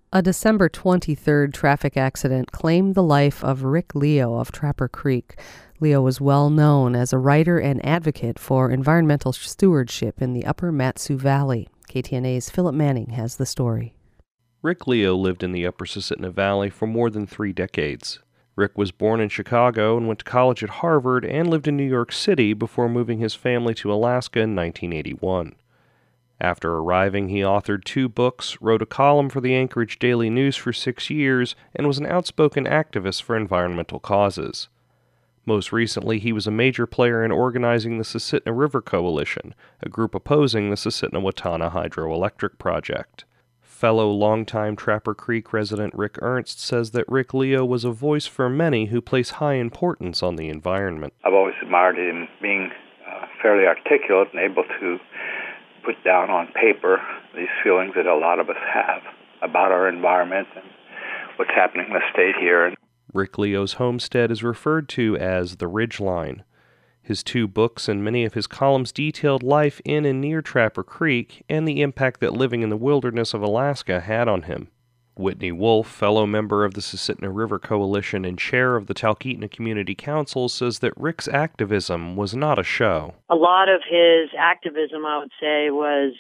A December 23rd traffic accident claimed the life of Rick Leo of Trapper Creek. Leo was well known as a writer and advocate for environmental stewardship in the upper Mat-Su Valley. KTNA's Philip Manning has the story. Rick Leo lived in the upper Susitna Valley for more than 3 decades. Rick was born in Chicago and went to college at Harvard and lived in New York City before moving his family to Alaska in 1981. After arriving, he authored 2 books, wrote a column for the Anchorage Daily News for 6 years, and was an outspoken activist for environmental causes. Most recently, he was a major player in organizing the Susitna River Coalition, a group opposing the Susitna-Watana hydroelectric project. Fellow longtime Trapper Creek resident Rick Ernst says that Rick Leo was a voice for many who place high importance on the environment. I've always admired him being fairly articulate and able to put down on paper these feelings that a lot of us have about our environment and what's happening in the state here. Rick Leo's homestead is referred to as the Ridgeline. His 2 books and many of his columns detailed life in and near Trapper Creek and the impact that living in the wilderness of Alaska had on him. Whitney Wolf, fellow member of the Susitna River Coalition and chair of the Talkeetna Community Council, says that Rick's activism was not a show. A lot of his activism, I would say, was,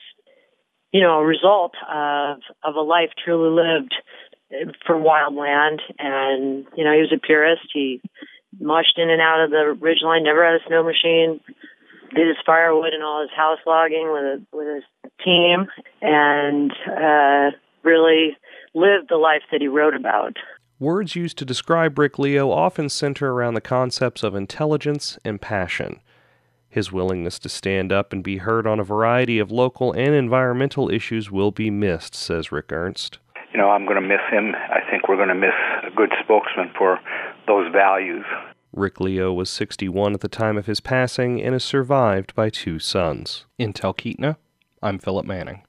a result of a life truly lived for wildland. And, he was a purist. He mushed in and out of the ridgeline, never had a snow machine, did his firewood and all his house logging with his team, and really lived the life that he wrote about. Words used to describe Rick Leo often center around the concepts of intelligence and passion. His willingness to stand up and be heard on a variety of local and environmental issues will be missed, says Rick Ernst. I'm going to miss him. I think we're going to miss a good spokesman for those values. Rick Leo was 61 at the time of his passing and is survived by 2 sons. In Talkeetna, I'm Philip Manning.